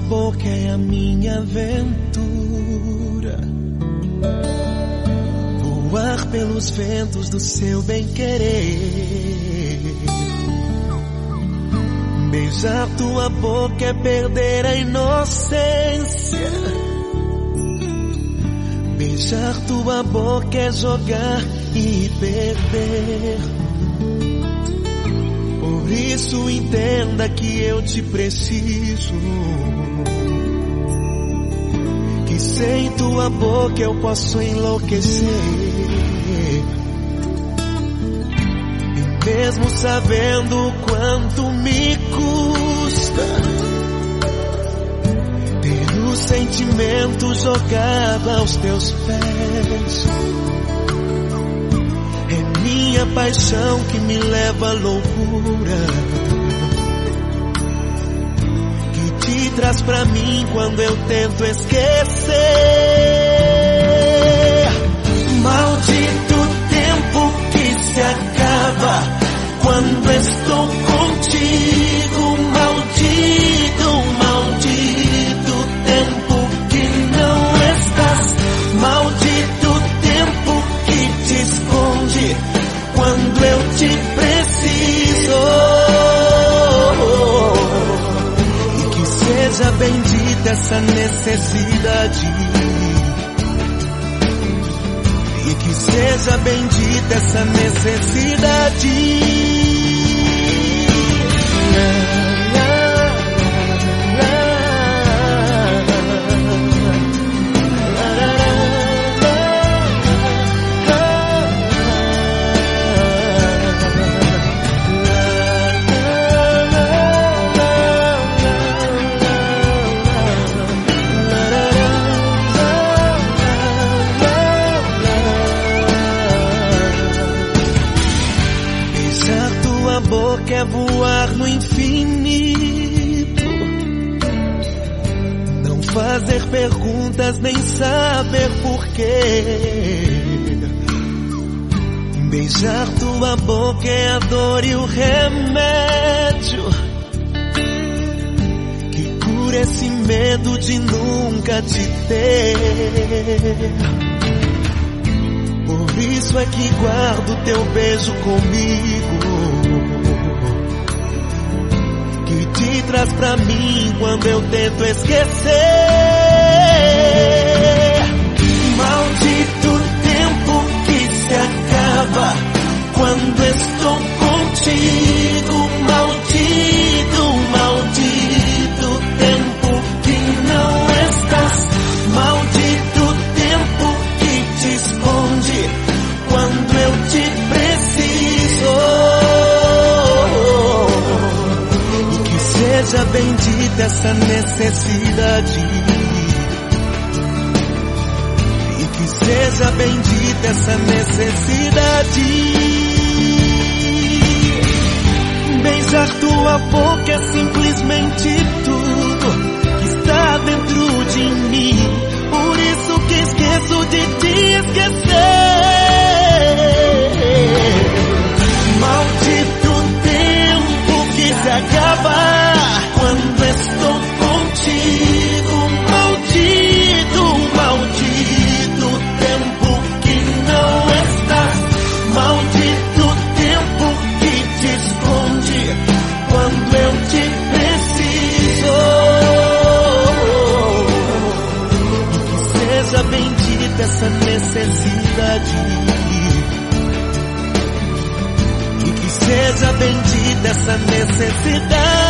boca é a minha aventura. Voar pelos ventos do seu bem-querer. Beijar tua boca é perder a inocência. Beijar tua boca é jogar e perder. Por isso entenda que eu te preciso. Que sem tua boca eu posso enlouquecer. E mesmo sabendo quanto me custa ter o sentimento jogado aos teus pés. É minha paixão que me leva à loucura, que te traz pra mim quando eu tento esquecer. Maldito tempo que se acaba quando estou contigo. Maldito, maldito tempo que não estás. Maldito tempo que te esconde quando eu te preciso. E que seja bendita essa necessidade. E que seja bendita essa necessidade. Quer voar no infinito, não fazer perguntas nem saber porquê. Beijar tua boca é a dor e o remédio que cura esse medo de nunca te ter. Por isso é que guardo teu beijo comigo, te traz pra mim quando eu tento esquecer. Maldito tempo que se acaba quando estou contigo. Maldito, maldito tempo que não estás. Maldito tempo que te esconde quando eu te preciso. Seja bendita essa necessidade. E que seja bendita essa necessidade. Beijar tua boca é simplesmente tudo que está dentro de mim. Por isso que esqueço de te esquecer. Maldito tempo que se acaba quando estou contigo. Maldito, maldito tempo que não estás. Maldito tempo que te esconde quando eu te preciso. E que seja bendita essa necessidade. E que seja bendita essa necessidade.